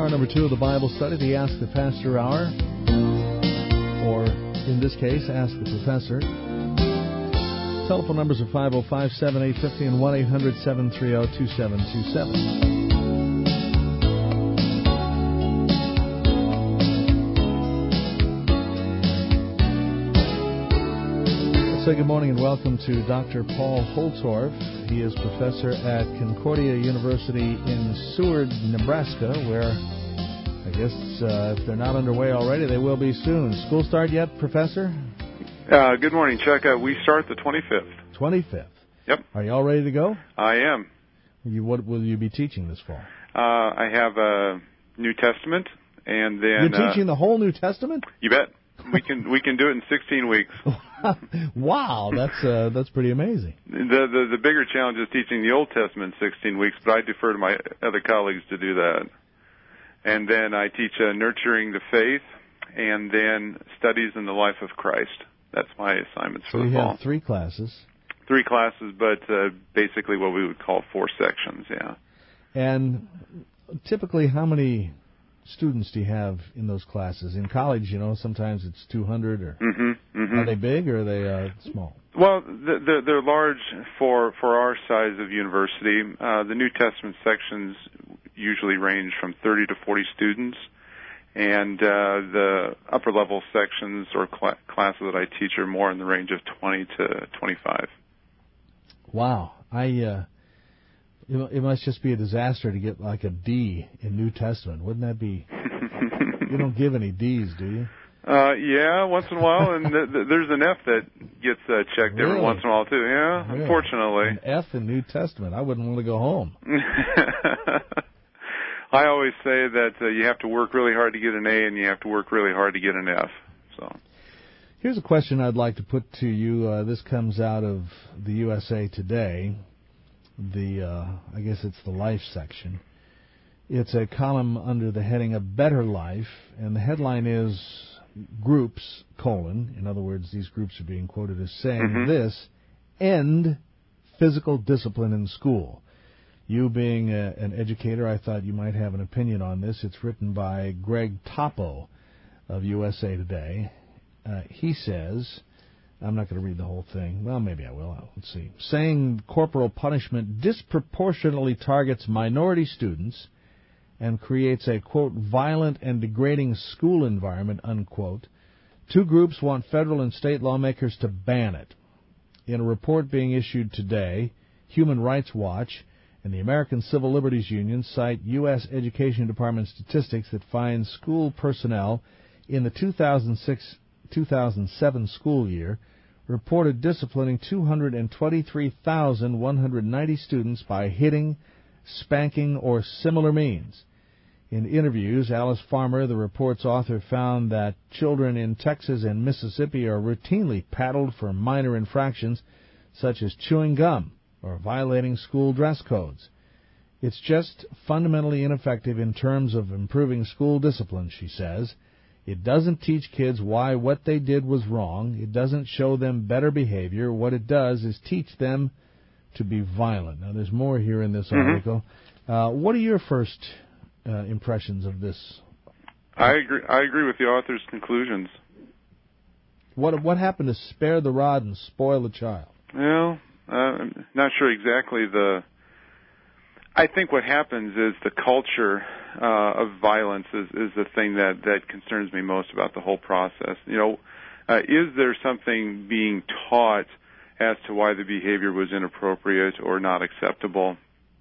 number 2 of the Bible study, the Ask the Pastor Hour, or in this case, Ask the Professor. Telephone numbers are 505-7850 and 1-800-730-2727. So good morning and welcome to Dr. Paul Holtorf. He is professor at Concordia University in Seward, Nebraska, where I guess if they're not underway already, they will be soon. School start yet, Professor? Good morning, Chuck. We start the 25th. 25th? Yep. Are you all ready to go? I am. What will you be teaching this fall? I have a New Testament, and then... You're teaching the whole New Testament? You bet. We can do it in 16 weeks. Wow, that's pretty amazing. The bigger challenge is teaching the Old Testament in 16 weeks, but I defer to my other colleagues to do that. And then I teach Nurturing the Faith, and then Studies in the Life of Christ. That's my assignments for the fall. So you have 3 classes. 3 classes, but basically what we would call 4 sections, yeah. And typically how many students do you have in those classes? In college, sometimes it's 200. Or Are they big or are they small? Well, they're large for our size of university. The New Testament sections usually range from 30 to 40 students, and the upper level sections or classes that I teach are more in the range of 20 to 25. Wow. It must just be a disaster to get like a D in New Testament. Wouldn't that be? You don't give any Ds, do you? Yeah, once in a while, and there's an F that gets checked every once in a while too. Yeah, really? Unfortunately. An F in New Testament. I wouldn't want to go home. I always say that you have to work really hard to get an A, and you have to work really hard to get an F. So. Here's a question I'd like to put to you. This comes out of the USA Today. I guess it's the Life section. It's a column under the heading A Better Life, and the headline is Groups, : in other words, these groups are being quoted as saying this, end physical discipline in school. You being an educator, I thought you might have an opinion on this. It's written by Greg Topo of USA Today. He says... I'm not going to read the whole thing. Well, maybe I will. Let's see. Saying corporal punishment disproportionately targets minority students and creates a, quote, violent and degrading school environment, unquote. 2 groups want federal and state lawmakers to ban it. In a report being issued today, Human Rights Watch and the American Civil Liberties Union cite U.S. Education Department statistics that find school personnel in the 2006-2007 school year reported disciplining 223,190 students by hitting, spanking, or similar means. In interviews, Alice Farmer, the report's author, found that children in Texas and Mississippi are routinely paddled for minor infractions such as chewing gum or violating school dress codes. It's just fundamentally ineffective in terms of improving school discipline, she says. It doesn't teach kids why what they did was wrong. It doesn't show them better behavior. What it does is teach them to be violent. Now, there's more here in this article. What are your first impressions of this? I agree with the author's conclusions. What happened to spare the rod and spoil the child? Well, I'm not sure exactly I think what happens is the culture of violence is the thing that concerns me most about the whole process. Is there something being taught as to why the behavior was inappropriate or not acceptable?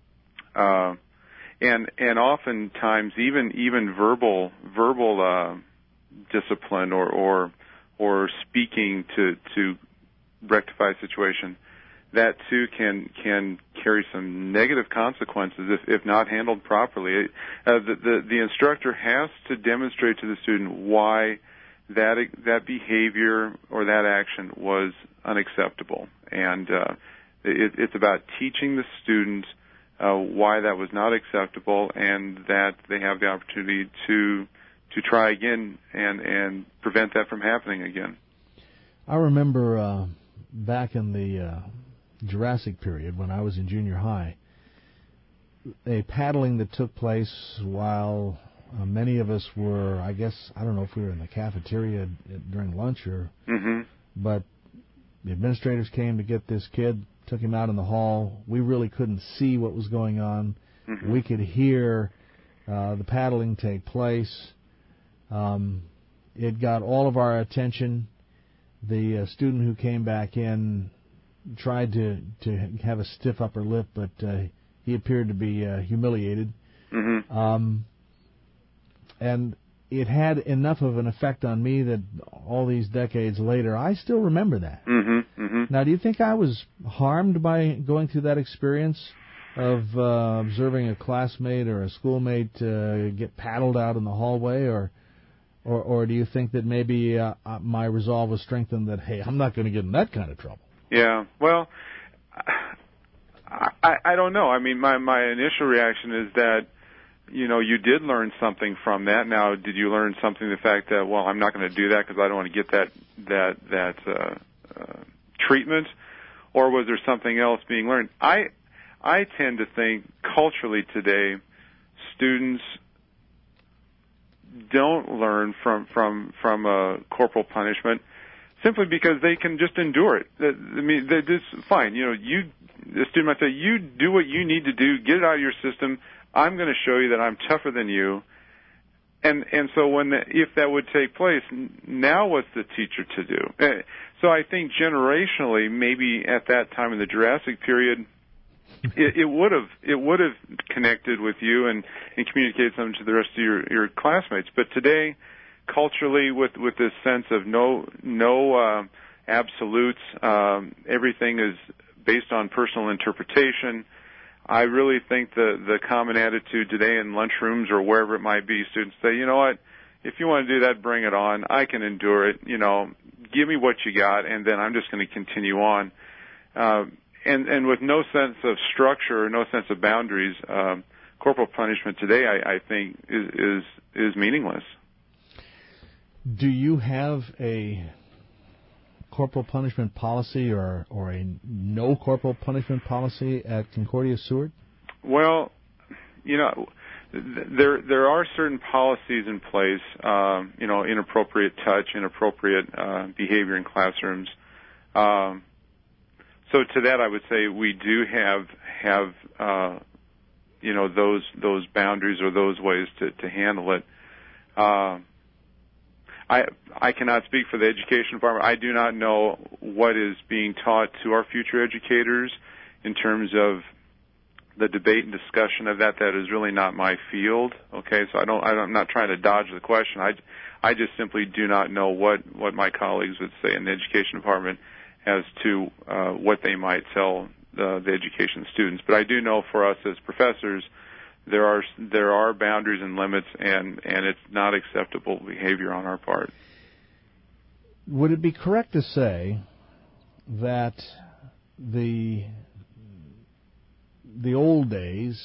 And oftentimes even verbal discipline or speaking to rectify a situation, that too can carry some negative consequences if not handled properly. The instructor has to demonstrate to the student why that behavior or that action was unacceptable, and it's about teaching the student why that was not acceptable, and that they have the opportunity to try again and prevent that from happening again. I remember back in the Jurassic period, when I was in junior high, a paddling that took place while Many of us were, I don't know if we were in the cafeteria during lunch or, but the administrators came to get this kid, took him out in the hall. We really couldn't see what was going on. We could hear the paddling take place. It got all of our attention. The student who came back in tried to have a stiff upper lip, but he appeared to be humiliated. And it had enough of an effect on me that all these decades later, I still remember that. Now, do you think I was harmed by going through that experience of observing a classmate or a schoolmate get paddled out in the hallway, or do you think that maybe my resolve was strengthened that, hey, I'm not going to get in that kind of trouble? Yeah, well, I don't know. I mean, my initial reaction is that, you did learn something from that. Now, did you learn something, the fact that, well, I'm not going to do that because I don't want to get that treatment, or was there something else being learned? I tend to think culturally today, students don't learn from corporal punishment simply because they can just endure it. I mean, it's fine. The student might say, you do what you need to do, get it out of your system. I'm going to show you that I'm tougher than you. And so if that would take place, now what's the teacher to do? So I think generationally, maybe at that time in the Jurassic period, it would have connected with you and communicated something to the rest of your classmates. But today, culturally, with this sense of no absolutes, everything is based on personal interpretation. I really think the common attitude today in lunchrooms or wherever it might be, students say, you know what, if you want to do that, bring it on. I can endure it. Give me what you got, and then I'm just going to continue on. And with no sense of structure or no sense of boundaries, corporal punishment today, I think, is meaningless. Do you have a corporal punishment policy or a no corporal punishment policy at Concordia Seward? Well, there are certain policies in place, inappropriate touch, inappropriate behavior in classrooms. So to that, I would say we do have those boundaries or those ways to handle it. I cannot speak for the education department. I do not know what is being taught to our future educators in terms of the debate and discussion of that. That is really not my field. Okay, so I'm not trying to dodge the question. I just simply do not know what my colleagues would say in the education department as to what they might tell the education students. But I do know for us as professors, there are boundaries and limits, and it's not acceptable behavior on our part. Would it be correct to say that the old days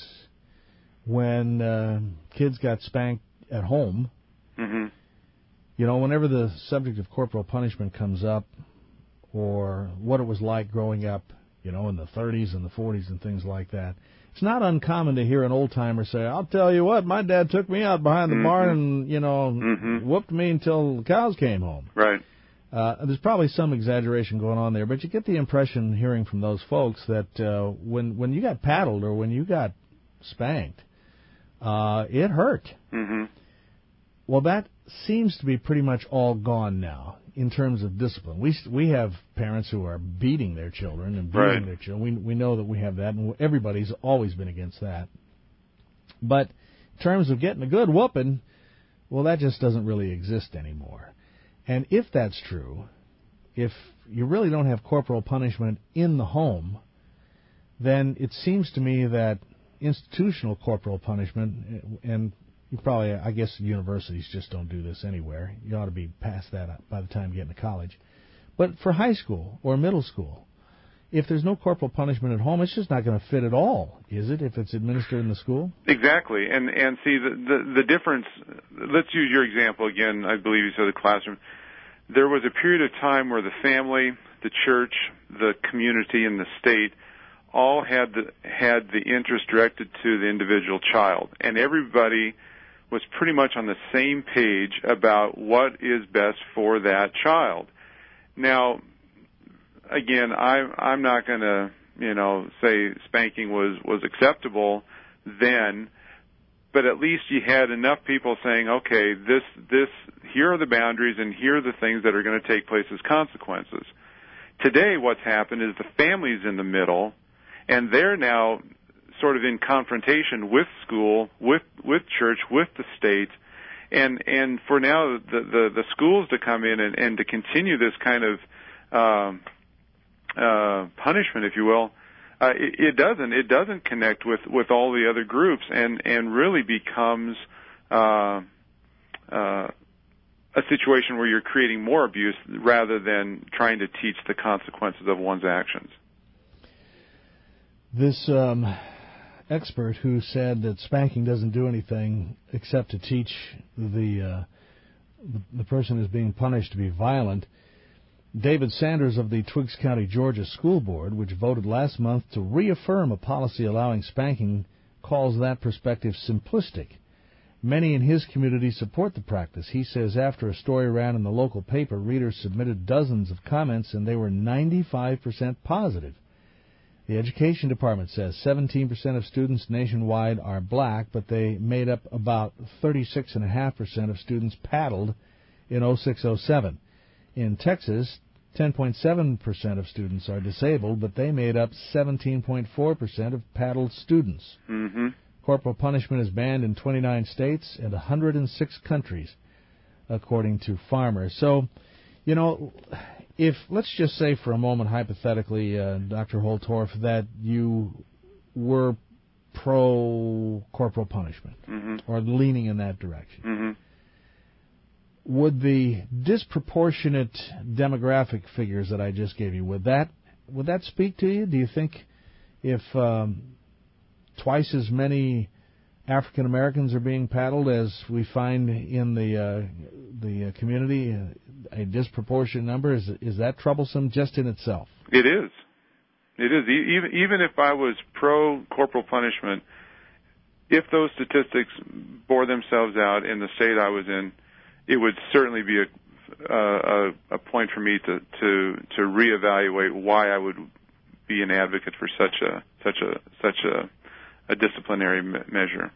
when kids got spanked at home, whenever the subject of corporal punishment comes up, or what it was like growing up, in the 30s and the 40s and things like that, it's not uncommon to hear an old-timer say, I'll tell you what, my dad took me out behind the barn and, whooped me until the cows came home. Right. There's probably some exaggeration going on there, but you get the impression, hearing from those folks, that when you got paddled or when you got spanked, it hurt. Well, that seems to be pretty much all gone now in terms of discipline. We have parents who are beating their children and beating their children. We know that we have that, and everybody's always been against that. But in terms of getting a good whooping, well, that just doesn't really exist anymore. And if that's true, if you really don't have corporal punishment in the home, then it seems to me that institutional corporal punishment, and you probably, I guess universities just don't do this anywhere. You ought to be past that by the time you get into college. But for high school or middle school, if there's no corporal punishment at home, it's just not going to fit at all, is it, if it's administered in the school? Exactly. And see, the difference, let's use your example again. I believe you said the classroom. There was a period of time where the family, the church, the community, and the state all had the interest directed to the individual child. And everybody was pretty much on the same page about what is best for that child. Now, again, I'm not going to, say spanking was acceptable then, but at least you had enough people saying, okay, here are the boundaries and here are the things that are going to take place as consequences. Today, what's happened is the family's in the middle, and they're now sort of in confrontation with school, with church, with the state, and for now the schools to come in and to continue this kind of punishment, if you will, it doesn't connect with all the other groups, and really becomes a situation where you're creating more abuse rather than trying to teach the consequences of one's actions. This expert who said that spanking doesn't do anything except to teach the person who's being punished to be violent, David Sanders of the Twiggs County, Georgia School Board, which voted last month to reaffirm a policy allowing spanking, calls that perspective simplistic. Many in his community support the practice. He says after a story ran in the local paper, readers submitted dozens of comments, and they were 95% positive. The Education Department says 17% of students nationwide are black, but they made up about 36.5% of students paddled in 06-07. In Texas, 10.7% of students are disabled, but they made up 17.4% of paddled students. Mm-hmm. Corporal punishment is banned in 29 states and 106 countries, according to Farmer. So, if, let's just say for a moment, hypothetically, Dr. Holtorf, that you were pro-corporal punishment, mm-hmm. or leaning in that direction, mm-hmm. would the disproportionate demographic figures that I just gave you, would that speak to you? Do you think if twice as many African Americans are being paddled as we find in the community, a disproportionate number, is that troublesome just in itself? It is. It is. Even if I was pro-corporal punishment, if those statistics bore themselves out in the state I was in, it would certainly be a point for me to reevaluate why I would be an advocate for such a disciplinary measure.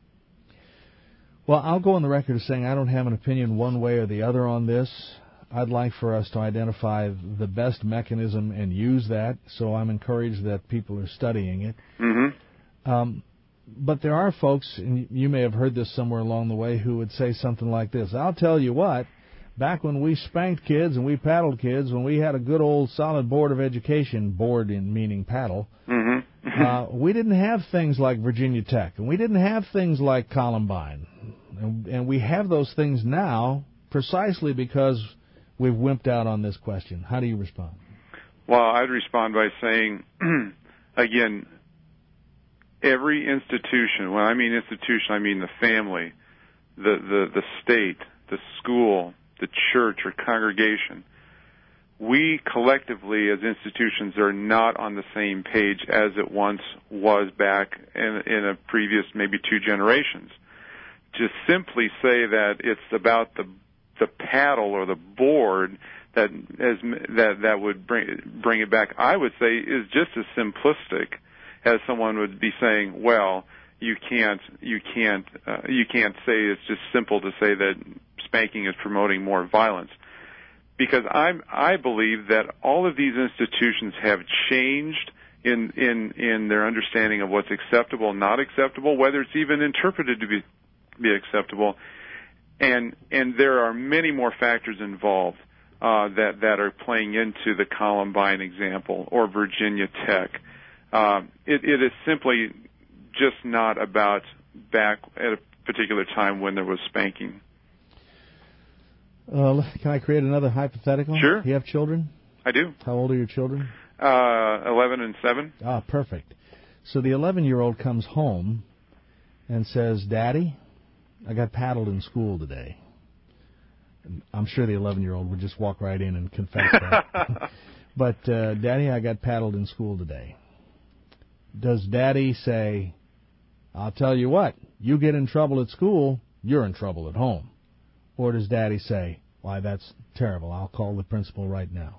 Well, I'll go on the record as saying I don't have an opinion one way or the other on this. I'd like for us to identify the best mechanism and use that, so I'm encouraged that people are studying it. Mm-hmm. But there are folks, and you may have heard this somewhere along the way, who would say something like this: I'll tell you what, back when we spanked kids and we paddled kids, when we had a good old solid board of education, board in meaning paddle, mm-hmm. We didn't have things like Virginia Tech, and we didn't have things like Columbine. And we have those things now precisely because we've wimped out on this question. How do you respond? Well, I'd respond by saying, again, every institution, when I mean institution, I mean the family, the state, the school, the church or congregation. We collectively as institutions are not on the same page as it once was back in a previous maybe 2 generations. To simply say that it's about the paddle or the board that would bring it back, I would say is just as simplistic as someone would be saying, well, you can't say it's just simple to say that spanking is promoting more violence. Because I believe that all of these institutions have changed in their understanding of what's acceptable and not acceptable, whether it's even interpreted to be acceptable, and there are many more factors involved that are playing into the Columbine example or Virginia Tech. It is simply just not about back at a particular time when there was spanking. Can I create another hypothetical? Sure. You have children? I do. How old are your children? 11 and 7. Ah, perfect. So the 11-year-old comes home and says, Daddy, I got paddled in school today. And I'm sure the 11-year-old would just walk right in and confess that. But, Daddy, I got paddled in school today. Does Daddy say, I'll tell you what, you get in trouble at school, you're in trouble at home? Or does Daddy say, why, that's terrible, I'll call the principal right now?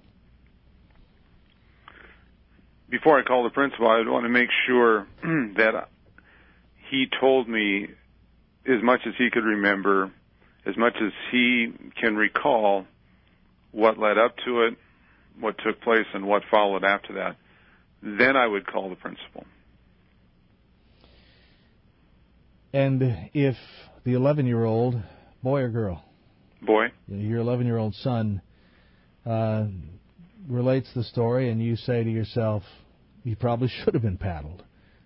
Before I call the principal, I would want to make sure that he told me as much as he could remember, as much as he can recall, what led up to it, what took place, and what followed after that. Then I would call the principal. And if the 11-year-old, boy or girl? Boy. Your 11-year-old son relates the story, and you say to yourself, he probably should have been paddled.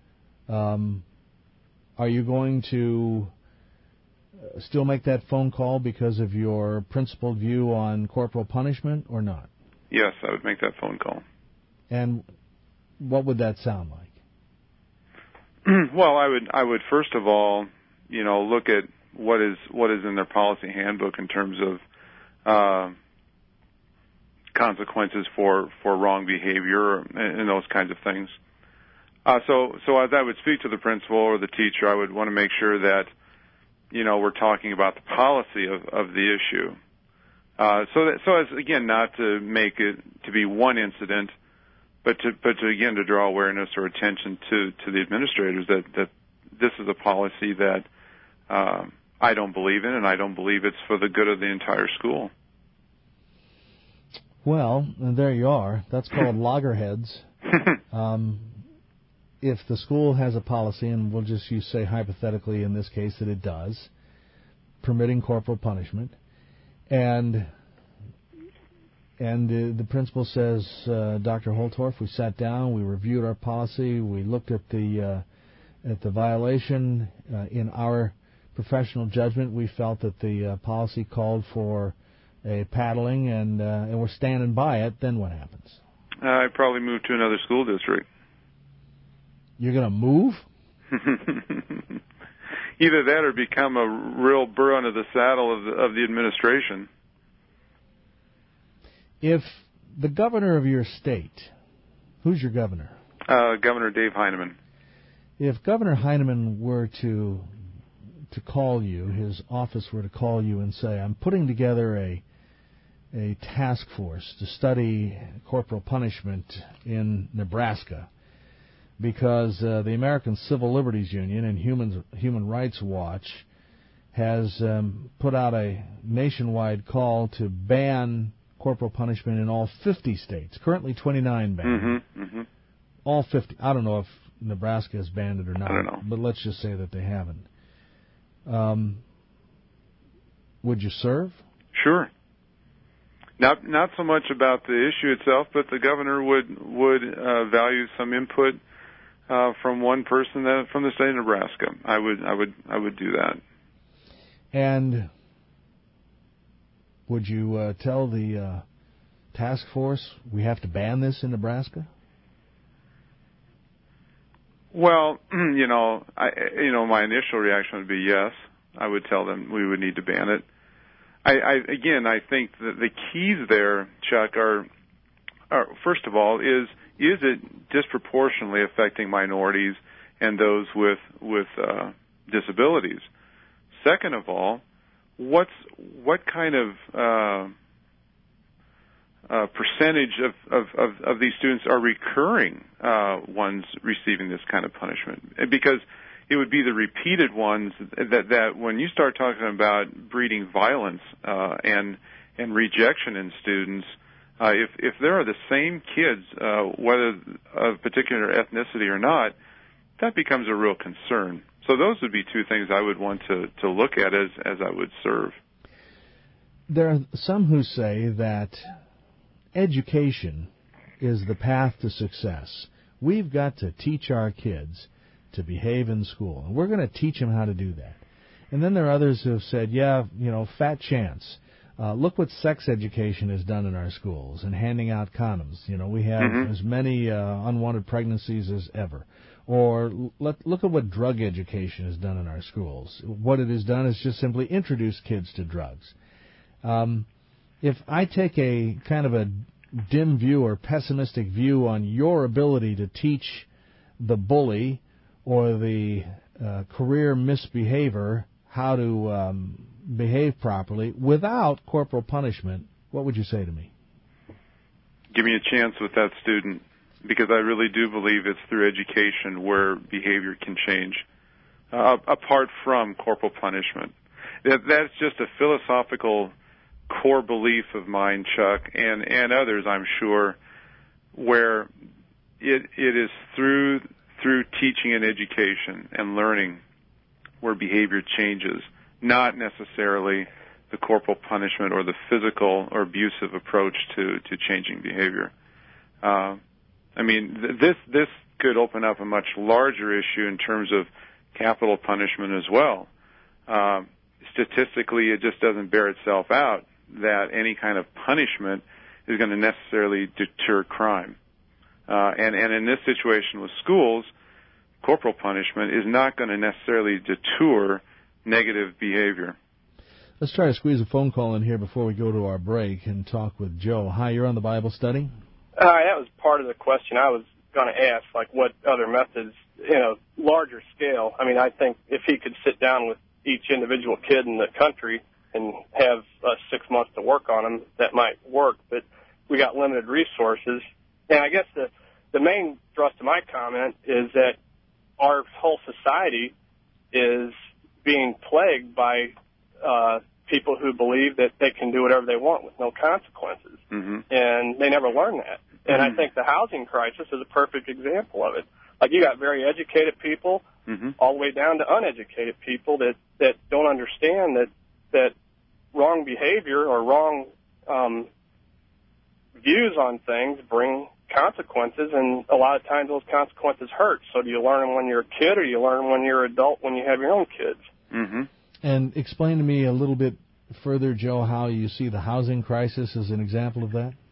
Are you going to still make that phone call because of your principled view on corporal punishment or not? Yes, I would make that phone call. And what would that sound like? Well, I would first of all, look at what is in their policy handbook in terms of consequences for wrong behavior and those kinds of things. So as I would speak to the principal or the teacher, I would want to make sure that we're talking about the policy of the issue. So as again, not to make it to be one incident, but to again to draw awareness or attention to the administrators that this is a policy that I don't believe in, and I don't believe it's for the good of the entire school. Well, there you are. That's called loggerheads. If the school has a policy, and we'll just say hypothetically in this case that it does, permitting corporal punishment, and the principal says, Dr. Holtorf, we sat down, we reviewed our policy, we looked at the violation. In our professional judgment, we felt that the policy called for a paddling, and we're standing by it. Then what happens? I'd probably move to another school district. You're going to move? Either that or become a real burr under the saddle of the administration. If the governor of your state, who's your governor? Governor Dave Heineman. If Governor Heineman were to call you, his office were to call you and say, I'm putting together a task force to study corporal punishment in Nebraska, because the American Civil Liberties Union and Human Rights Watch has put out a nationwide call to ban corporal punishment in all 50 states. Currently 29 banned. Mm-hmm. All 50. I don't know if Nebraska has banned it or not. I don't know. But let's just say that they haven't. Would you serve? Sure. Not so much about the issue itself, but the governor would value some input from one person from the state of Nebraska. I would do that. And would you tell the task force we have to ban this in Nebraska? Well, my initial reaction would be yes. I would tell them we would need to ban it. I think that the keys there, Chuck, are first of all, is it disproportionately affecting minorities and those with disabilities? Second of all, what kind of percentage of these students are recurring ones receiving this kind of punishment? Because it would be the repeated ones that when you start talking about breeding violence and rejection in students, if there are the same kids, whether of particular ethnicity or not, that becomes a real concern. So those would be two things I would want to look at as I would serve. There are some who say that education is the path to success. We've got to teach our kids to behave in school, and we're going to teach them how to do that. And then there are others who have said, fat chance. Look what sex education has done in our schools and handing out condoms. We have as many unwanted pregnancies as ever. Or look at what drug education has done in our schools. What it has done is just simply introduce kids to drugs. If I take a kind of a dim view or pessimistic view on your ability to teach the bully or the career misbehavior how to behave properly without corporal punishment, what would you say to me? Give me a chance with that student, because I really do believe it's through education where behavior can change, apart from corporal punishment. That's just a philosophical core belief of mine, Chuck, and others, I'm sure, where it is through teaching and education and learning where behavior changes, not necessarily the corporal punishment or the physical or abusive approach to changing behavior. This could open up a much larger issue in terms of capital punishment as well. Statistically, it just doesn't bear itself out that any kind of punishment is going to necessarily deter crime. And in this situation with schools, corporal punishment is not going to necessarily deter negative behavior. Let's try to squeeze a phone call in here before we go to our break and talk with Joe. Hi, you're on the Bible study. That was part of the question I was going to ask, like what other methods, larger scale. I mean, I think if he could sit down with each individual kid in the country and have 6 months to work on them, that might work. But we got limited resources. And I guess the main thrust of my comment is that our whole society is being plagued by people who believe that they can do whatever they want with no consequences. Mm-hmm. And they never learn that. And I think the housing crisis is a perfect example of it. Like, you got very educated people all the way down to uneducated people that don't understand that wrong behavior or wrong views on things bring consequences, and a lot of times those consequences hurt. So do you learn them when you're a kid, or do you learn them when you're an adult, when you have your own kids? Mm-hmm. And explain to me a little bit further, Joe, how you see the housing crisis as an example of that.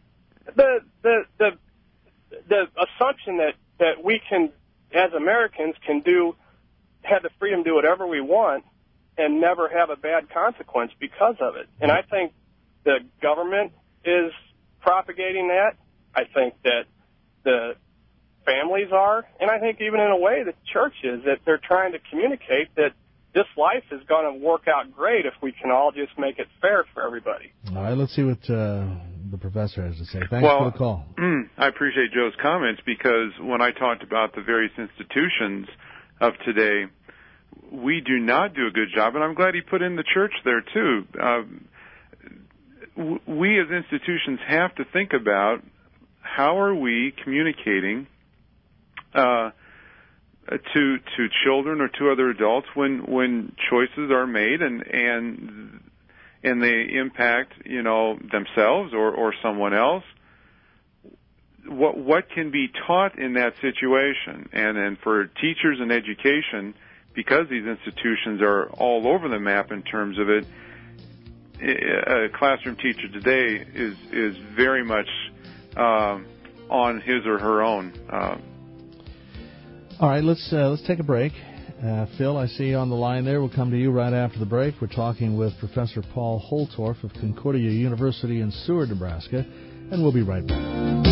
The assumption that we can, as Americans, have the freedom to do whatever we want and never have a bad consequence because of it. And I think the government is propagating that. I think that the families are, and I think even in a way the church is, that they're trying to communicate that this life is going to work out great if we can all just make it fair for everybody. All right, let's see what the professor has to say. Thanks for the call. I appreciate Joe's comments, because when I talked about the various institutions of today, we do not do a good job, and I'm glad he put in the church there too. We as institutions have to think about how are we communicating to children or to other adults when choices are made and they impact themselves or someone else. What can be taught in that situation, and for teachers and education, because these institutions are all over the map in terms of it, a classroom teacher today is very much on his or her own. All right, let's take a break. Phil, I see you on the line there. We'll come to you right after the break. We're talking with Professor Paul Holtorf of Concordia University in Seward, Nebraska, and we'll be right back.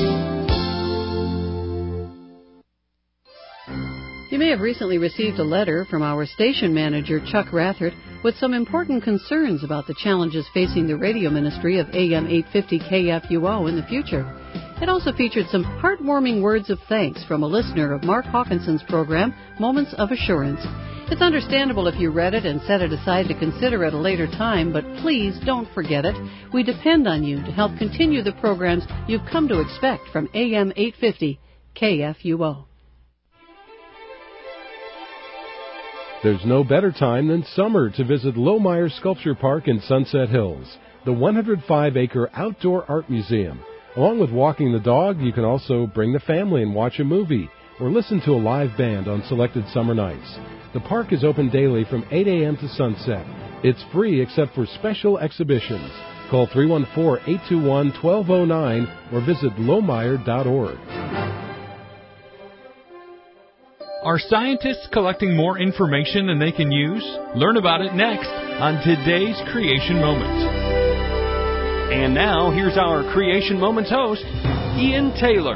You may have recently received a letter from our station manager, Chuck Rathert, with some important concerns about the challenges facing the radio ministry of AM 850 KFUO in the future. It also featured some heartwarming words of thanks from a listener of Mark Hawkinson's program, Moments of Assurance. It's understandable if you read it and set it aside to consider at a later time, but please don't forget it. We depend on you to help continue the programs you've come to expect from AM 850 KFUO. There's no better time than summer to visit Lohmeyer Sculpture Park in Sunset Hills, the 105-acre outdoor art museum. Along with walking the dog, you can also bring the family and watch a movie or listen to a live band on selected summer nights. The park is open daily from 8 a.m. to sunset. It's free except for special exhibitions. Call 314-821-1209 or visit lohmeyer.org. Are scientists collecting more information than they can use? Learn about it next on today's Creation Moment. And now, here's our Creation Moments host, Ian Taylor.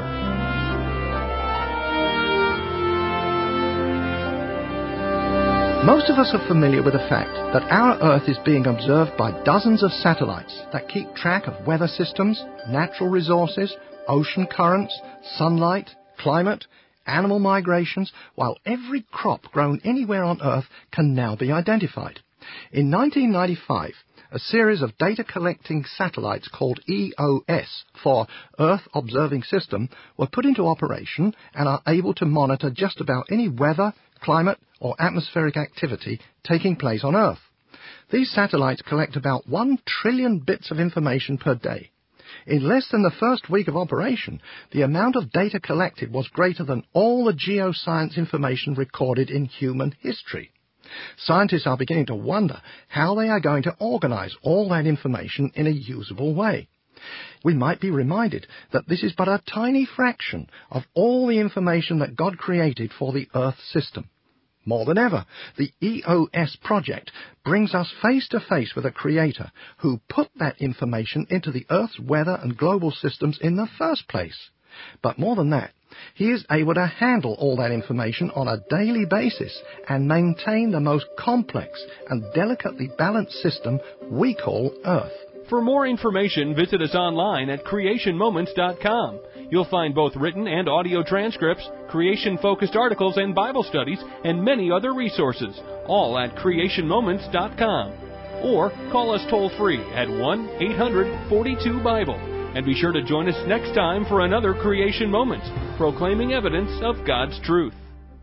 Most of us are familiar with the fact that our Earth is being observed by dozens of satellites that keep track of weather systems, natural resources, ocean currents, sunlight, climate, animal migrations, while every crop grown anywhere on Earth can now be identified. In 1995, a series of data-collecting satellites called EOS, for Earth Observing System, were put into operation and are able to monitor just about any weather, climate, or atmospheric activity taking place on Earth. These satellites collect about 1 trillion bits of information per day. In less than the first week of operation, the amount of data collected was greater than all the geoscience information recorded in human history. Scientists are beginning to wonder how they are going to organize all that information in a usable way. We might be reminded that this is but a tiny fraction of all the information that God created for the Earth system. More than ever, the EOS project brings us face to face with a Creator who put that information into the Earth's weather and global systems in the first place. But more than that, He is able to handle all that information on a daily basis and maintain the most complex and delicately balanced system we call Earth. For more information, visit us online at creationmoments.com. You'll find both written and audio transcripts, creation-focused articles and Bible studies, and many other resources, all at creationmoments.com. Or call us toll-free at 1-800-42-BIBLE. And be sure to join us next time for another Creation Moments, proclaiming evidence of God's truth.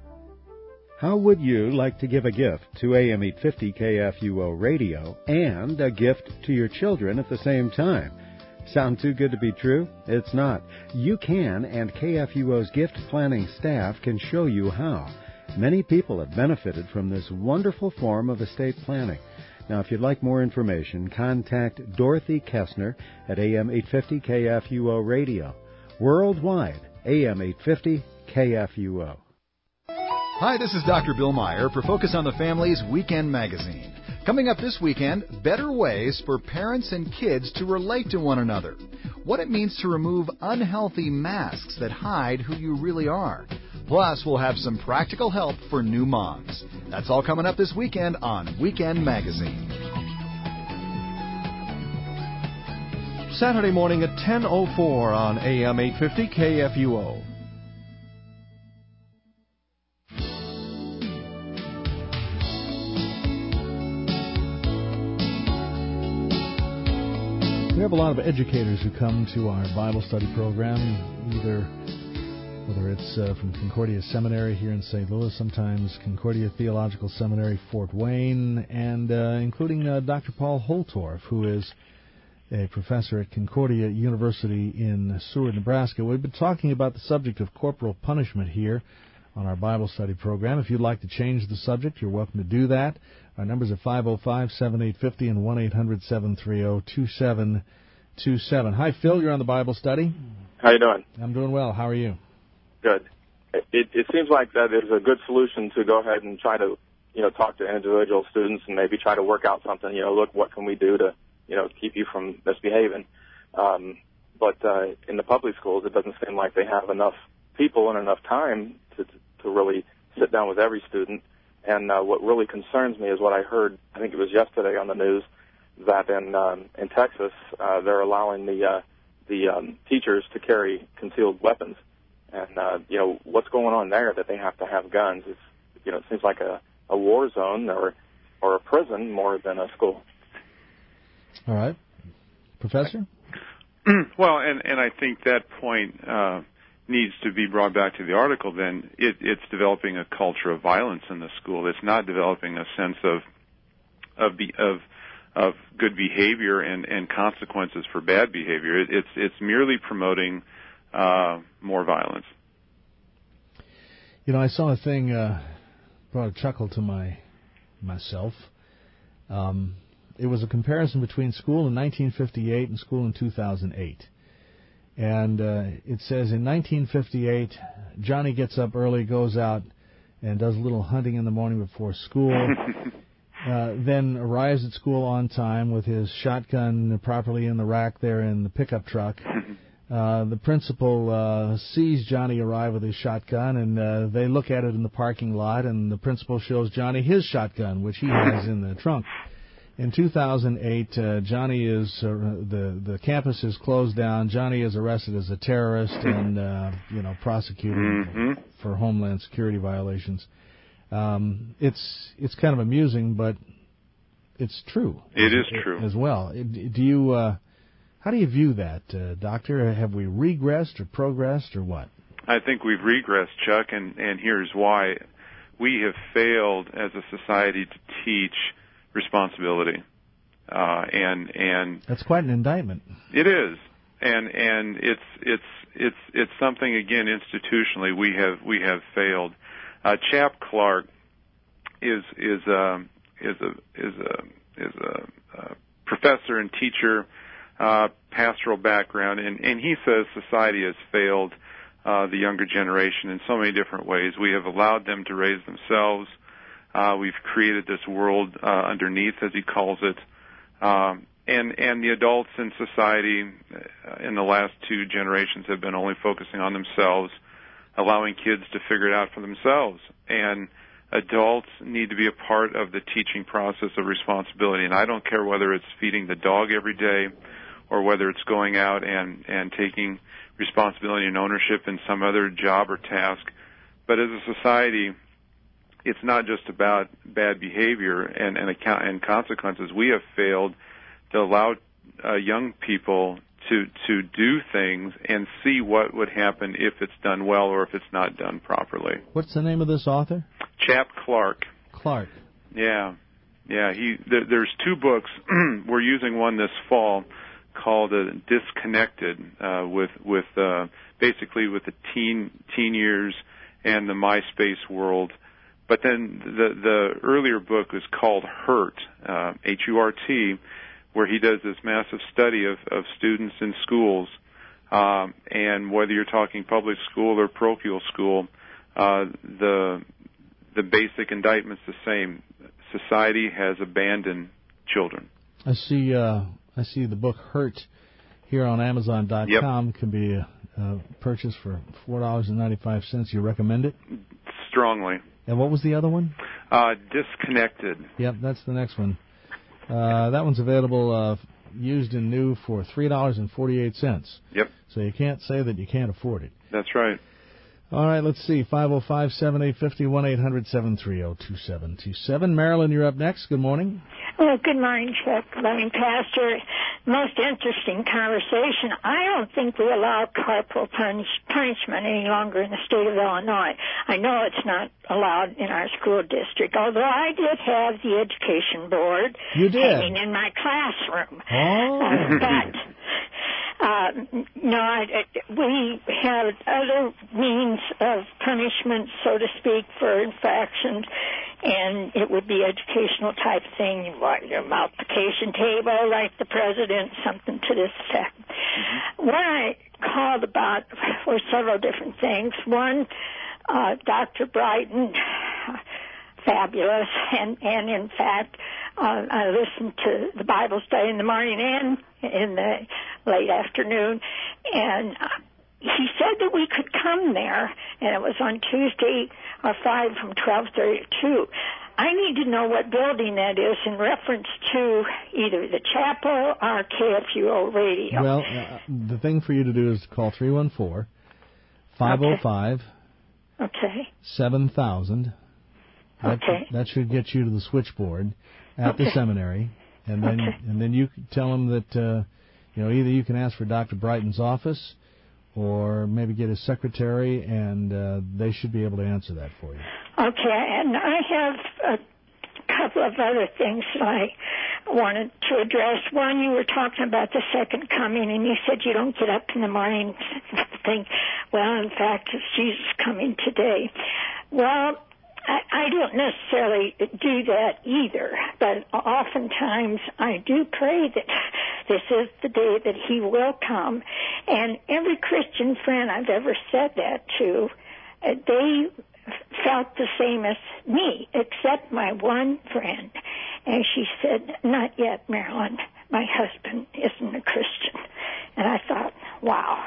How would you like to give a gift to AM 850 KFUO Radio and a gift to your children at the same time? Sound too good to be true? It's not. You can, and KFUO's gift planning staff can show you how. Many people have benefited from this wonderful form of estate planning. Now, if you'd like more information, contact Dorothy Kessner at AM 850 KFUO Radio. Worldwide, AM 850 KFUO. Hi, this is Dr. Bill Meyer for Focus on the Family's Weekend Magazine. Coming up this weekend, better ways for parents and kids to relate to one another. What it means to remove unhealthy masks that hide who you really are. Plus, we'll have some practical help for new moms. That's all coming up this weekend on Weekend Magazine. Saturday morning at 10:04 on AM 850 KFUO. We have a lot of educators who come to our Bible study program, whether it's from Concordia Seminary here in St. Louis, sometimes Concordia Theological Seminary, Fort Wayne, and including Dr. Paul Holtorf, who is a professor at Concordia University in Seward, Nebraska. We've been talking about the subject of corporal punishment here on our Bible study program. If you'd like to change the subject, you're welcome to do that. Our numbers are 505-7850 and 1-800-730-2727. Hi, Phil. You're on the Bible study. How you doing? I'm doing well. How are you? Good. It seems like that is a good solution to go ahead and try to, talk to individual students and maybe try to work out something. Look, what can we do to, keep you from misbehaving? But in the public schools, it doesn't seem like they have enough people and enough time to really sit down with every student. And what really concerns me is what I heard, I think it was yesterday on the news, that in Texas they're allowing the teachers to carry concealed weapons. And what's going on there that they have to have guns? It's, it seems like a war zone or a prison more than a school. All right, Professor. Well, and I think that point needs to be brought back to the article. Then it's developing a culture of violence in the school. It's not developing a sense of good behavior and consequences for bad behavior. It's merely promoting more violence. I saw a thing brought a chuckle to myself. It was a comparison between school in 1958 and school in 2008. And it says in 1958, Johnny gets up early, goes out, and does a little hunting in the morning before school, then arrives at school on time with his shotgun properly in the rack there in the pickup truck, The principal sees Johnny arrive with his shotgun, and they look at it in the parking lot, and the principal shows Johnny his shotgun, which he has in the trunk. In 2008, Johnny is the campus is closed down. Johnny is arrested as a terrorist and prosecuted for Homeland Security violations. It's kind of amusing, but it's true. It is true as well. Do you? How do you view that, Doctor? Have we regressed or progressed or what? I think we've regressed, Chuck, and here's why. We have failed as a society to teach responsibility, and that's quite an indictment. It is, and it's something, again, institutionally we have failed. Chap Clark is a professor and teacher, pastoral background, and he says society has failed the younger generation in so many different ways. We have allowed them to raise themselves. We've created this world underneath, as he calls it, and the adults in society in the last two generations have been only focusing on themselves, allowing kids to figure it out for themselves. And adults need to be a part of the teaching process of responsibility. And I don't care whether it's feeding the dog every day or whether it's going out and taking responsibility and ownership in some other job or task. But as a society, it's not just about bad behavior and consequences. We have failed to allow young people to do things and see what would happen if it's done well or if it's not done properly. What's the name of this author? Chap Clark. Clark. Yeah. There's two books. We're using one this fall called Disconnected, with basically with the teen years and the MySpace world. But then the earlier book is called Hurt, H-U-R-T, where he does this massive study of students in schools, and whether you're talking public school or parochial school, the basic indictment's the same. Society has abandoned children. I see the book Hurt here on Amazon.com. Yep. Can be purchased for $4.95. You recommend it? Strongly. And what was the other one? Disconnected. Yep, that's the next one. That one's available used and new for $3.48. Yep. So you can't say that you can't afford it. That's right. All right, let's see. 505-7850, 1-800-730-2727. Marilyn, you're up next. Good morning. Well, good morning, Chuck. Good morning, Pastor. Most interesting conversation. I don't think we allow corporal punishment any longer in the state of Illinois. I know it's not allowed in our school district, although I did have the education board hanging in my classroom. Oh. We have other means of punishment, so to speak, for infractions, and it would be educational type thing. Your multiplication table, like the president, something to this effect. Mm-hmm. What I called about were several different things. One, Dr. Brighton, fabulous, and in fact, I listened to the Bible study in the morning and in the late afternoon, and he said that we could come there, and it was on Tuesday or Friday from 12:30 to 2. I need to know what building that is in reference to either the chapel or KFUO radio. Well, the thing for you to do is to call 314-505 7000. That should get you to the switchboard at the seminary, and then you tell them that either you can ask for Dr. Brighton's office, or maybe get his secretary, and they should be able to answer that for you. Okay, and I have a couple of other things that I wanted to address. One, you were talking about the second coming, and you said you don't get up in the morning and think, well, in fact, is Jesus coming today? Well, I don't necessarily do that either, but oftentimes I do pray that this is the day that he will come. And every Christian friend I've ever said that to, they felt the same as me, except my one friend. And she said, not yet, Marilyn. My husband isn't a Christian. And I thought, wow.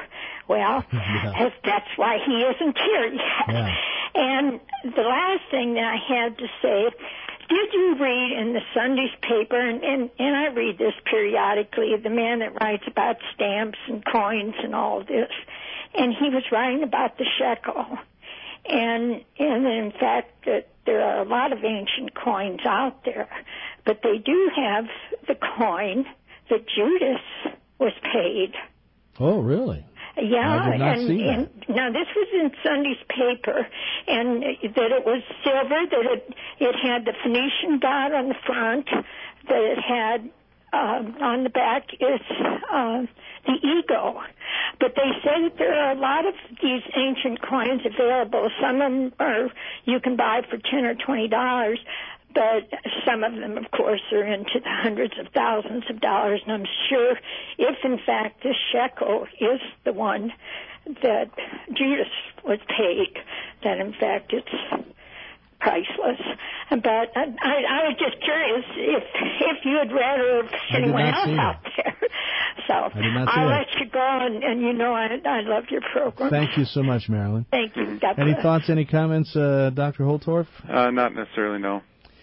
Well, that's why he isn't here yet. Yeah. And the last thing that I had to say, did you read in the Sunday's paper, and I read this periodically, the man that writes about stamps and coins and all this, and he was writing about the shekel. And in fact, that there are a lot of ancient coins out there, but they do have the coin that Judas was paid. Oh, really? Yeah, I did not see that. Now this was in Sunday's paper, and that it was silver, that it had the Phoenician god on the front, that it had on the back is the eagle. But they say that there are a lot of these ancient coins available. Some of them you can buy for $10 or $20. But some of them, of course, are into the hundreds of thousands of dollars. And I'm sure if, in fact, this shekel is the one that Judas was paid, that, in fact, it's priceless. But I was just curious if you had read or if anyone else out there. So I'll let you go, and you know I love your program. Thank you so much, Marilyn. Thank you. Any thoughts, any comments, Dr. Holtorf? Not necessarily, no.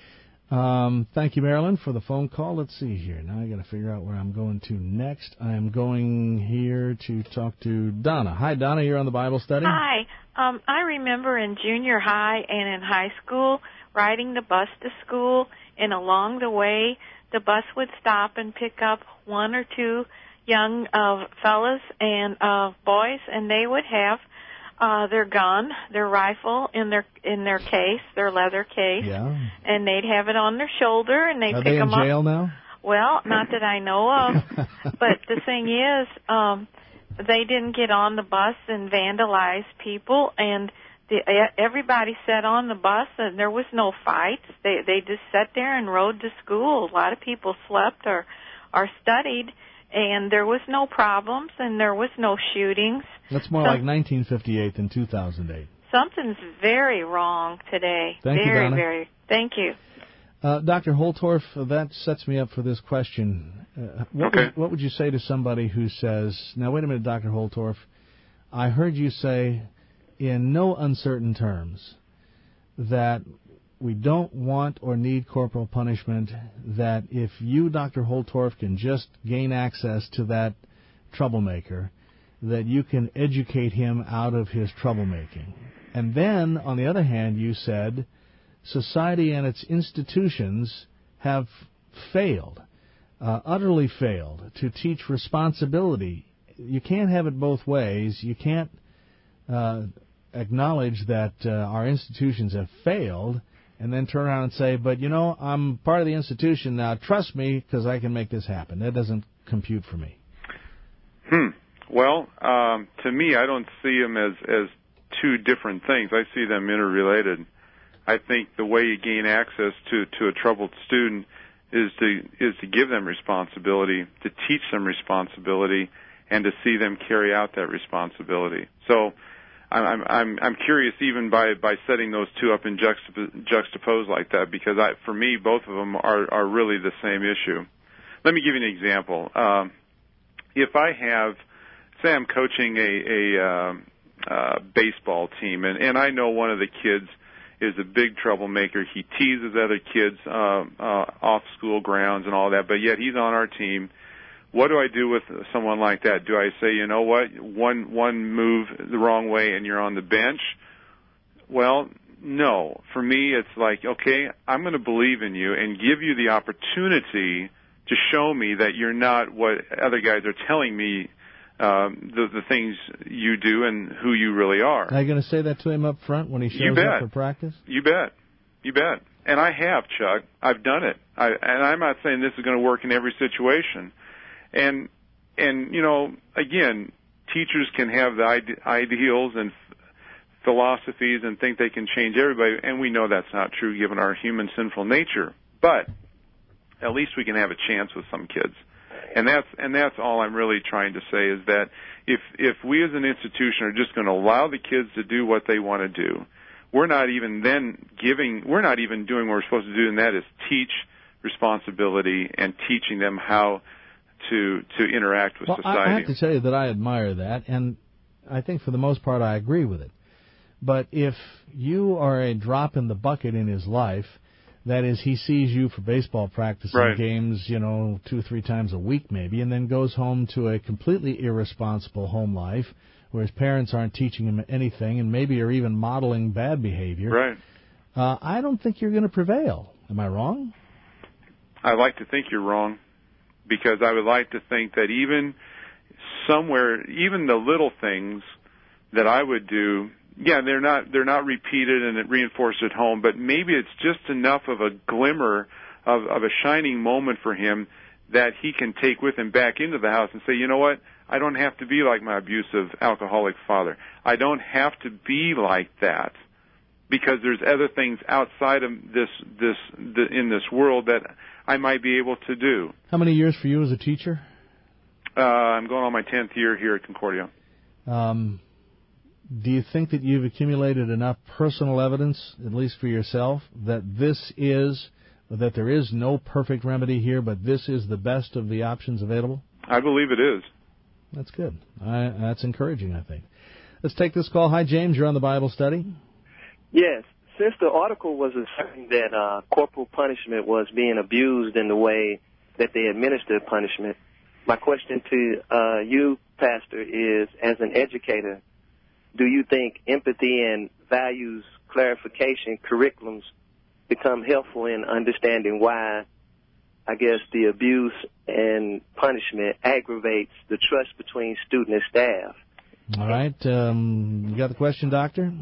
Thank you, Marilyn, for the phone call. Let's see here. Now I got to figure out where I'm going to next. I am going here to talk to Donna. Hi, Donna. You're on the Bible study. Hi. I remember in junior high and in high school riding the bus to school, and along the way the bus would stop and pick up one or two young fellas and boys, and they would have their gun, their rifle in their case, their leather case, and they'd have it on their shoulder, and they'd pick them up. Are they in jail now? Well, not that I know of, but the thing is, they didn't get on the bus and vandalize people, and everybody sat on the bus, and there was no fights. They just sat there and rode to school. A lot of people slept or studied, and there was no problems, and there was no shootings. That's more like 1958 than 2008. Something's very wrong today. Thank you, Donna. Thank you. Dr. Holtorf, that sets me up for this question. What would you say to somebody who says, now wait a minute, Dr. Holtorf, I heard you say in no uncertain terms that we don't want or need corporal punishment, that if you, Dr. Holtorf, can just gain access to that troublemaker, that you can educate him out of his troublemaking. And then, on the other hand, you said society and its institutions have failed, utterly failed, to teach responsibility. You can't have it both ways. You can't acknowledge that our institutions have failed and then turn around and say, but, you know, I'm part of the institution now. Trust me, because I can make this happen. That doesn't compute for me. Well, to me, I don't see them as two different things. I see them interrelated. I think the way you gain access to a troubled student is to give them responsibility, to teach them responsibility, and to see them carry out that responsibility. So I'm curious even by setting those two up and juxtaposed like that, because for me both of them are really the same issue. Let me give you an example. If I have, say I'm coaching a baseball team, and I know one of the kids is a big troublemaker. He teases other kids off school grounds and all that, but yet he's on our team. What do I do with someone like that? Do I say, you know what, one move the wrong way and you're on the bench? Well, no. For me, it's like, okay, I'm going to believe in you and give you the opportunity to show me that you're not what other guys are telling me the things you do and who you really are. Are you going to say that to him up front when he shows up for practice? You bet. You bet. And I have, Chuck. I've done it. And I'm not saying this is going to work in every situation. And you know, again, teachers can have the ideals and philosophies and think they can change everybody, and we know that's not true given our human sinful nature. But at least we can have a chance with some kids. And that's all I'm really trying to say, is that if we as an institution are just going to allow the kids to do what they want to do, we're not even doing what we're supposed to do, and that is teach responsibility and teaching them how to interact with society. I have to tell you that I admire that, and I think for the most part I agree with it. But if you are a drop in the bucket in his life, that is, he sees you for baseball practice and games, 2 or 3 times a week maybe, and then goes home to a completely irresponsible home life where his parents aren't teaching him anything and maybe are even modeling bad behavior. Right. I don't think you're going to prevail. Am I wrong? I like to think you're wrong, because I would like to think that even the little things that I would do, they're not repeated and it reinforced at home, but maybe it's just enough of a glimmer of a shining moment for him that he can take with him back into the house and say, you know what, I don't have to be like my abusive alcoholic father. I don't have to be like that, because there's other things outside of in this world that I might be able to do. How many years for you as a teacher? I'm going on my 10th year here at Concordia. Do you think that you've accumulated enough personal evidence, at least for yourself, that there is no perfect remedy here, but this is the best of the options available? I believe it is. That's good. That's encouraging, I think. Let's take this call. Hi, James. You're on the Bible study. Yes. Since the article was asserting that corporal punishment was being abused in the way that they administered punishment, my question to you, Pastor, is, as an educator, do you think empathy and values clarification curriculums become helpful in understanding why, I guess, the abuse and punishment aggravates the trust between student and staff? All right. You got the question, Doctor?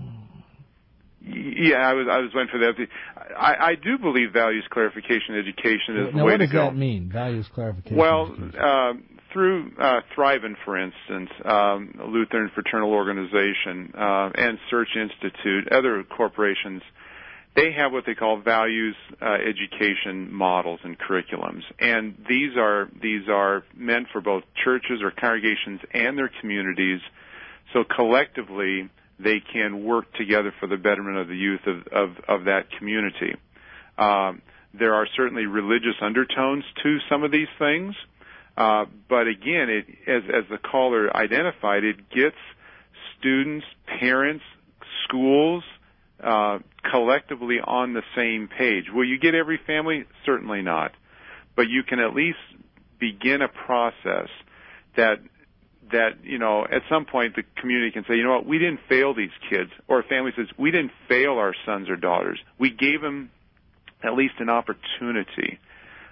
Yeah, I was waiting for that. I do believe values clarification education is the way to go. Now, what does that mean, values clarification education? Through Thriven, for instance, Lutheran Fraternal Organization, and Search Institute, other corporations, they have what they call values education models and curriculums, and these are meant for both churches or congregations and their communities, so collectively they can work together for the betterment of the youth of that community. There are certainly religious undertones to some of these things. But again, as the caller identified, it gets students, parents, schools collectively on the same page. Will you get every family? Certainly not. But you can at least begin a process that at some point the community can say, you know what, we didn't fail these kids. Or a family says, we didn't fail our sons or daughters. We gave them at least an opportunity.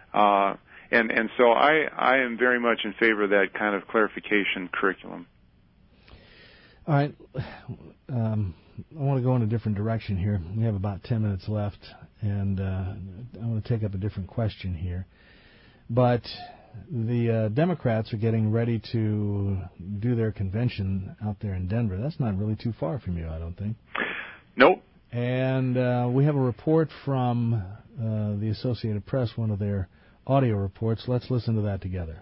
And so I am very much in favor of that kind of clarification curriculum. All right. I want to go in a different direction here. We have about 10 minutes left, and I want to take up a different question here. But the Democrats are getting ready to do their convention out there in Denver. That's not really too far from you, I don't think. Nope. And we have a report from the Associated Press, one of their audio reports. Let's listen to that together.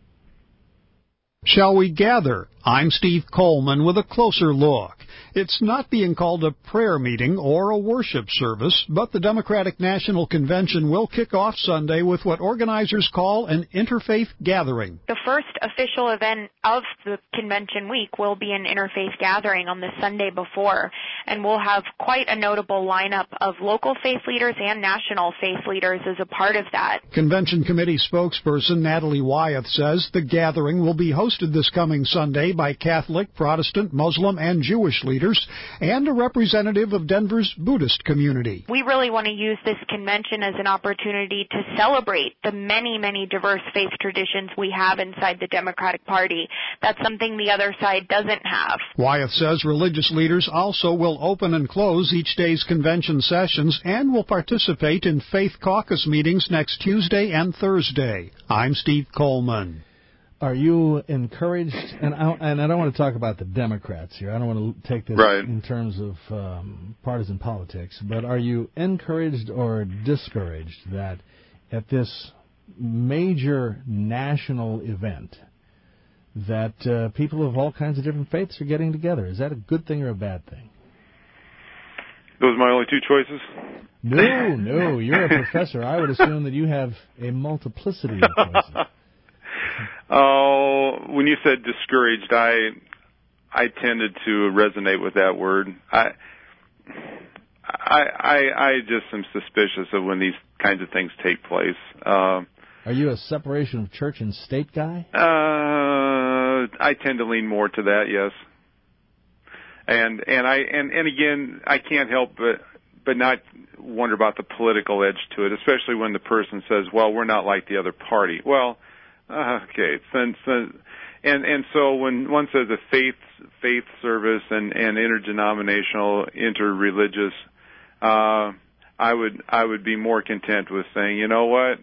Shall we gather? I'm Steve Coleman with a closer look. It's not being called a prayer meeting or a worship service, but the Democratic National Convention will kick off Sunday with what organizers call an interfaith gathering. The first official event of the convention week will be an interfaith gathering on the Sunday before, and we'll have quite a notable lineup of local faith leaders and national faith leaders as a part of that. Convention committee spokesperson Natalie Wyeth says the gathering will be hosted this coming Sunday by Catholic, Protestant, Muslim, and Jewish leaders, and a representative of Denver's Buddhist community. We really want to use this convention as an opportunity to celebrate the many, many diverse faith traditions we have inside the Democratic Party. That's something the other side doesn't have. Wyeth says religious leaders also will open and close each day's convention sessions and will participate in faith caucus meetings next Tuesday and Thursday. I'm Steve Coleman. Are you encouraged, and I don't want to talk about the Democrats here, I don't want to take this in terms of partisan politics, but are you encouraged or discouraged that at this major national event that people of all kinds of different faiths are getting together? Is that a good thing or a bad thing? Those are my only two choices? No, you're a professor. I would assume that you have a multiplicity of choices. Oh, when you said discouraged, I I tended to resonate with that word. I just am suspicious of when these kinds of things take place. Are you a separation of church and state guy? I tend to lean more to that, yes. And again, I can't help but not wonder about the political edge to it, especially when the person says, "Well, we're not like the other party." Well, okay, and so when one says a faith service and interdenominational, interreligious, I would be more content with saying, you know what,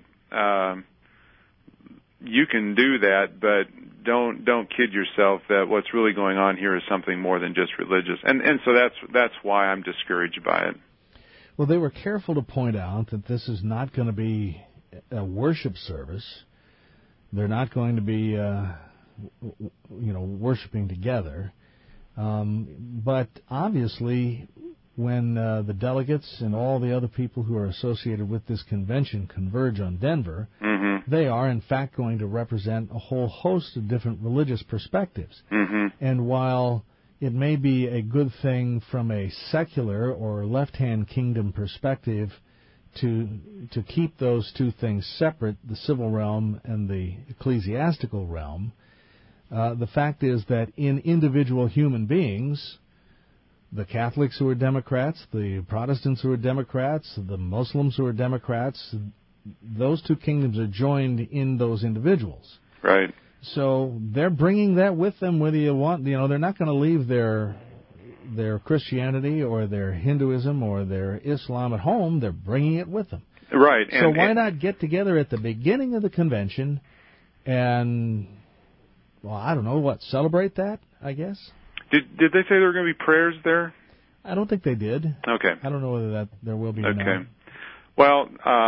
you can do that, but don't kid yourself that what's really going on here is something more than just religious, and so that's why I'm discouraged by it. Well, they were careful to point out that this is not going to be a worship service. They're not going to be, worshiping together. But obviously, when the delegates and all the other people who are associated with this convention converge on Denver, they are, in fact, going to represent a whole host of different religious perspectives. And while it may be a good thing from a secular or left-hand kingdom perspective to keep those two things separate, the civil realm and the ecclesiastical realm, the fact is that in individual human beings, the Catholics who are Democrats, the Protestants who are Democrats, the Muslims who are Democrats, those two kingdoms are joined in those individuals. Right. So they're bringing that with them, whether you want, they're not going to leave their Christianity or their Hinduism or their Islam at home. They're bringing it with them. Right. So why not get together at the beginning of the convention and, celebrate that, I guess? Did they say there were going to be prayers there? I don't think they did. Okay. I don't know whether there will be or not. Okay. Well,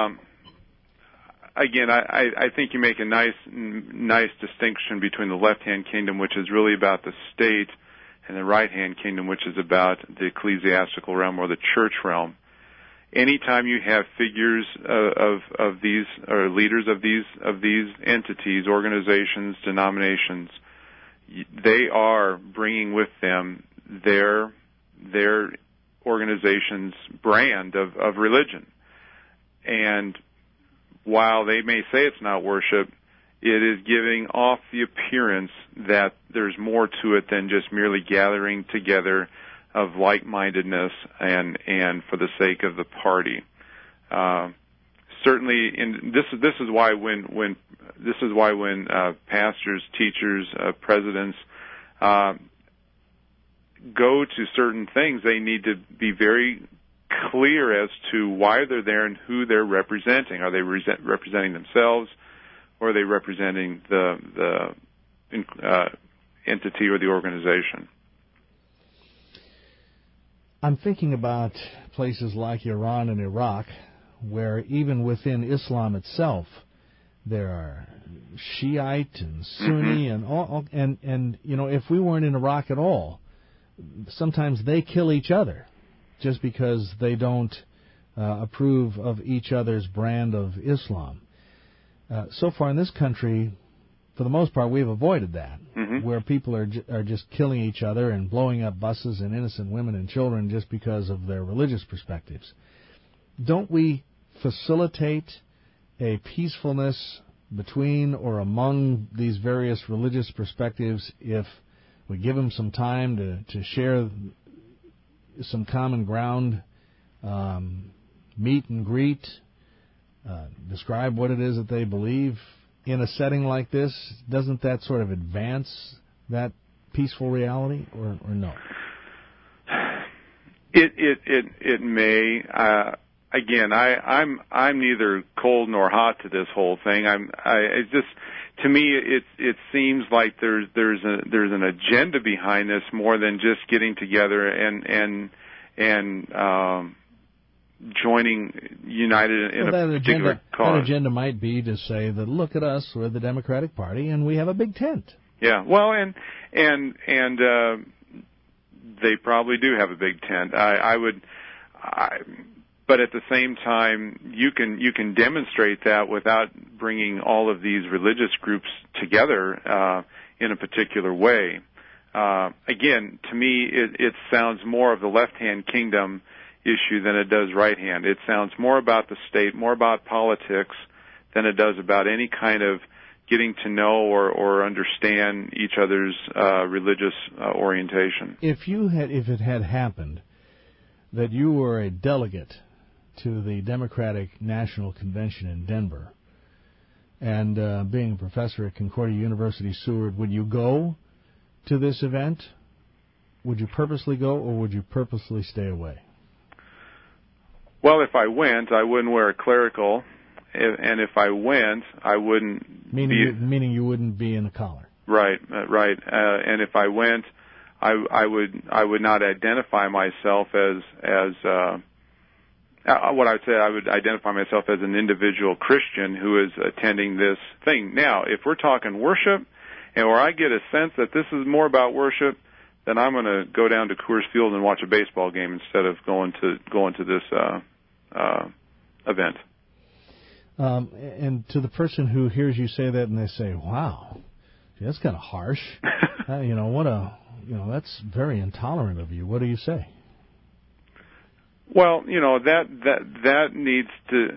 again, I think you make a nice distinction between the left-hand kingdom, which is really about the state, and the right-hand kingdom, which is about the ecclesiastical realm or the church realm. Anytime you have figures of these or leaders of these entities, organizations, denominations, they are bringing with them their organization's brand of religion. And while they may say it's not worship, it is giving off the appearance that there's more to it than just merely gathering together of like-mindedness and for the sake of the party. Certainly, this is why when pastors, teachers, presidents go to certain things, they need to be very clear as to why they're there and who they're representing. Are they representing themselves, or are they representing the entity or the organization? I'm thinking about places like Iran and Iraq, where even within Islam itself, there are Shiite and Sunni and all, and if we weren't in Iraq at all, sometimes they kill each other just because they don't approve of each other's brand of Islam. So far in this country, for the most part, we've avoided that, where people are just killing each other and blowing up buses and innocent women and children just because of their religious perspectives. Don't we facilitate a peacefulness between or among these various religious perspectives if we give them some time to share some common ground, meet and greet, describe what it is that they believe in a setting like this? Doesn't that sort of advance that peaceful reality, or no? It may. Again, I'm neither cold nor hot to this whole thing. It's just, to me, it seems like there's an agenda behind this more than just getting together and joining united in a particular cause. That agenda might be to say that, look at us, we're the Democratic Party, and we have a big tent. Yeah, well, and they probably do have a big tent. But at the same time, you can demonstrate that without bringing all of these religious groups together in a particular way. again, to me, it sounds more of the left-hand kingdom issue than it does right-hand. It sounds more about the state, more about politics than it does about any kind of getting to know or understand each other's religious orientation. If it had happened that you were a delegate to the Democratic National Convention in Denver, and being a professor at Concordia University, Seward, would you go to this event? Would you purposely go, or would you purposely stay away? Well, if I went, I wouldn't wear a clerical, and if I went, I wouldn't meaning you wouldn't be in a collar. Right. And if I went, I would not identify myself as what I would say. I would identify myself as an individual Christian who is attending this thing. Now, if we're talking worship, and where I get a sense that this is more about worship, then I'm going to go down to Coors Field and watch a baseball game instead of going to this event. And to the person who hears you say that and they say, "Wow, that's kind of harsh," that's very intolerant of you. What do you say? Well, that needs to,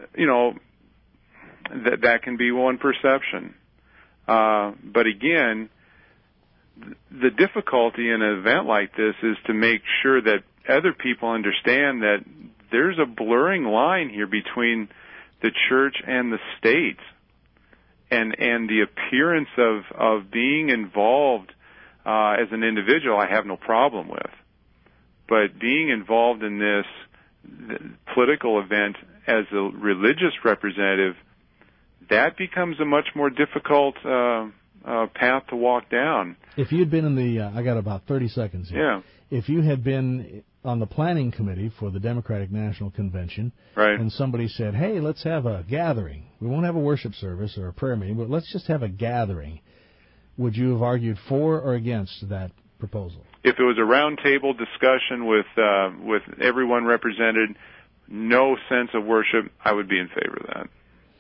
that can be one perception. But again, the difficulty in an event like this is to make sure that other people understand that there's a blurring line here between the church and the state, and the appearance of being involved as an individual, I have no problem with, but being involved in this political event as a religious representative, that becomes a much more difficult path to walk down. If you'd been in the, I got about 30 seconds here. Yeah. If you had been on the planning committee for the Democratic National Convention, right, and somebody said, "Hey, let's have a gathering. We won't have a worship service or a prayer meeting, but let's just have a gathering," would you have argued for or against that proposal? If it was a roundtable discussion with everyone represented, no sense of worship, I would be in favor of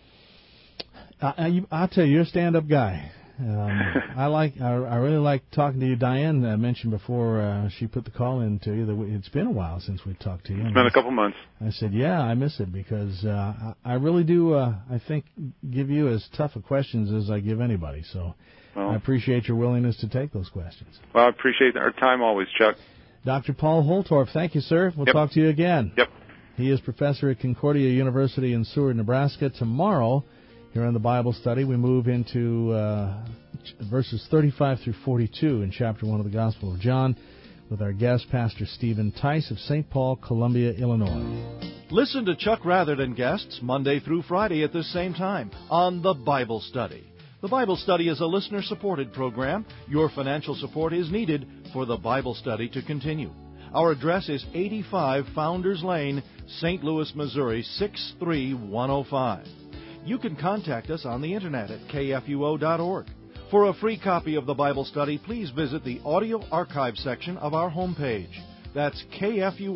that. I'll tell you, you're a stand-up guy. I really like talking to you. Diane mentioned before she put the call in to you that it's been a while since we talked to you. It's been a couple months. I said, yeah, I miss it because I really do, I think, give you as tough a questions as I give anybody. So I appreciate your willingness to take those questions. Well, I appreciate our time always, Chuck. Dr. Paul Holtorf, thank you, sir. We'll talk to you again. Yep. He is professor at Concordia University in Seward, Nebraska. Tomorrow, here in the Bible study, we move into verses 35 through 42 in chapter 1 of the Gospel of John with our guest, Pastor Stephen Tice of St. Paul, Columbia, Illinois. Listen to Chuck Rather and guests Monday through Friday at this same time on the Bible Study. The Bible Study is a listener-supported program. Your financial support is needed for the Bible Study to continue. Our address is 85 Founders Lane, St. Louis, Missouri, 63105. You can contact us on the internet at kfuo.org. For a free copy of the Bible Study, please visit the audio archive section of our homepage. That's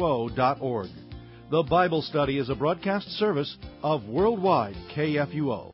kfuo.org. The Bible Study is a broadcast service of Worldwide KFUO.